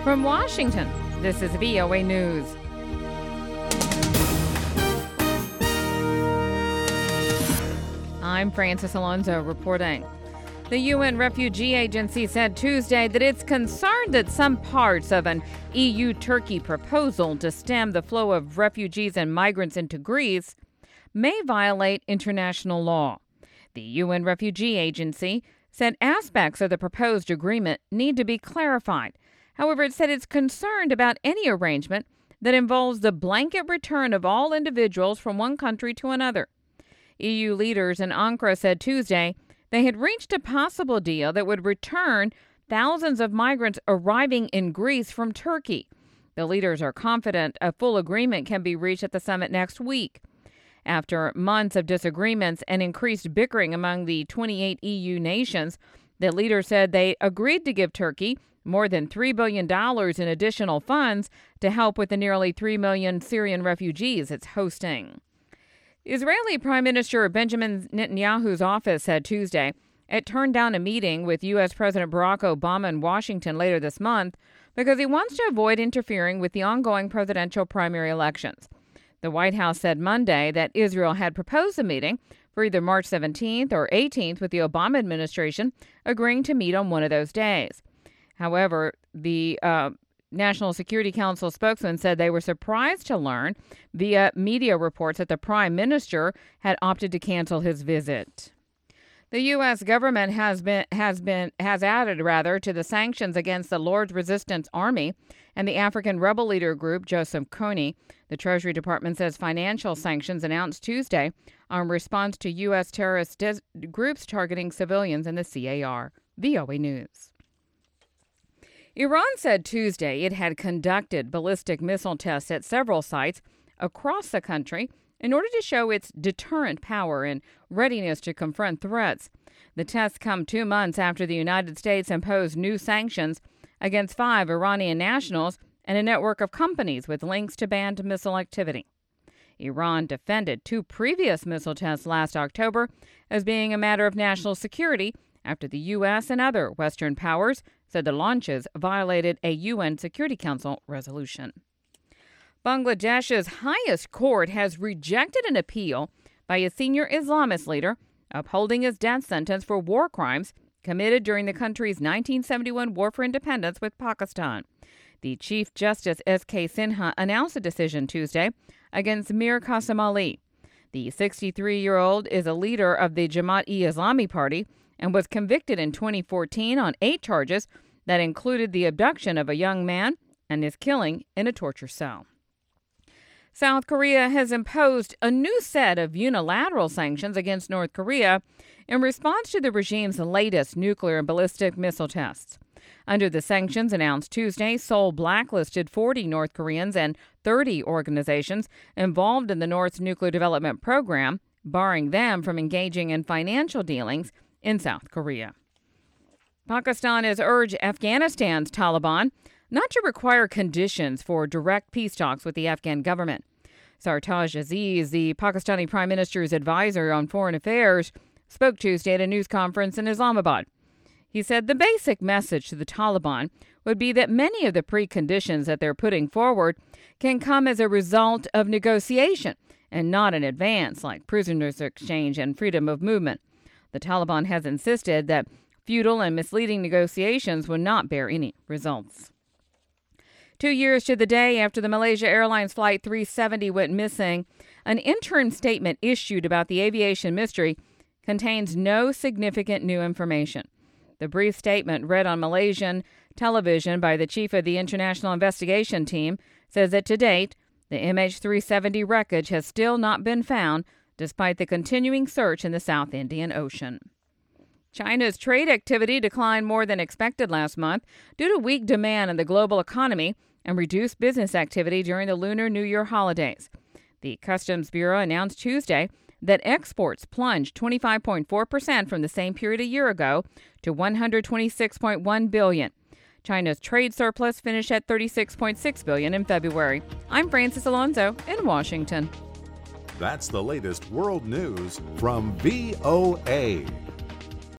From Washington, this is VOA News. I'm Francis Alonso reporting. The UN Refugee Agency said Tuesday that it's concerned that some parts of an EU-Turkey proposal to stem the flow of refugees and migrants into Greece may violate international law. The UN Refugee Agency said aspects of the proposed agreement need to be clarified. However, it said it's concerned about any arrangement that involves the blanket return of all individuals from one country to another. EU leaders in Ankara said Tuesday they had reached a possible deal that would return thousands of migrants arriving in Greece from Turkey. The leaders are confident a full agreement can be reached at the summit next week. After months of disagreements and increased bickering among the 28 EU nations, the leaders said they agreed to give Turkey more than $3 billion in additional funds to help with the nearly 3 million Syrian refugees it's hosting. Israeli Prime Minister Benjamin Netanyahu's office said Tuesday it turned down a meeting with U.S. President Barack Obama in Washington later this month because he wants to avoid interfering with the ongoing presidential primary elections. The White House said Monday that Israel had proposed a meeting for either March 17th or 18th with the Obama administration agreeing to meet on one of those days. However, the National Security Council spokesman said they were surprised to learn via media reports that the prime minister had opted to cancel his visit. The U.S. government has added to the sanctions against the Lord's Resistance Army and the African rebel leader group Joseph Kony. The Treasury Department says financial sanctions announced Tuesday are in response to U.S. terrorist groups targeting civilians in the CAR. VOA News. Iran said Tuesday it had conducted ballistic missile tests at several sites across the country in order to show its deterrent power and readiness to confront threats. The tests come 2 months after the United States imposed new sanctions against 5 Iranian nationals and a network of companies with links to banned missile activity. Iran defended 2 previous missile tests last October as being a matter of national security after the U.S. and other Western powers said the launches violated a UN Security Council resolution. Bangladesh's highest court has rejected an appeal by a senior Islamist leader upholding his death sentence for war crimes committed during the country's 1971 war for independence with Pakistan. The Chief Justice S.K. Sinha announced a decision Tuesday against Mir Qasim Ali. The 63-year-old is a leader of the Jamaat-e-Islami Party and was convicted in 2014 on 8 charges that included the abduction of a young man and his killing in a torture cell. South Korea has imposed a new set of unilateral sanctions against North Korea in response to the regime's latest nuclear and ballistic missile tests. Under the sanctions announced Tuesday, Seoul blacklisted 40 North Koreans and 30 organizations involved in the North's nuclear development program, barring them from engaging in financial dealings in South Korea. Pakistan has urged Afghanistan's Taliban not to require conditions for direct peace talks with the Afghan government. Sartaj Aziz, the Pakistani Prime Minister's advisor on foreign affairs, spoke Tuesday at a news conference in Islamabad. He said the basic message to the Taliban would be that many of the preconditions that they're putting forward can come as a result of negotiation and not in advance, like prisoners exchange and freedom of movement. The Taliban has insisted that futile and misleading negotiations will not bear any results. 2 years to the day after the Malaysia Airlines Flight 370 went missing, an interim statement issued about the aviation mystery contains no significant new information. The brief statement read on Malaysian television by the chief of the International Investigation Team says that to date, the MH370 wreckage has still not been found despite the continuing search in the South Indian Ocean. China's trade activity declined more than expected last month due to weak demand in the global economy and reduced business activity during the Lunar New Year holidays. The Customs Bureau announced Tuesday that exports plunged 25.4% from the same period a year ago to $126.1 billion. China's trade surplus finished at $36.6 billion in February. I'm Francis Alonso in Washington. That's the latest world news from VOA.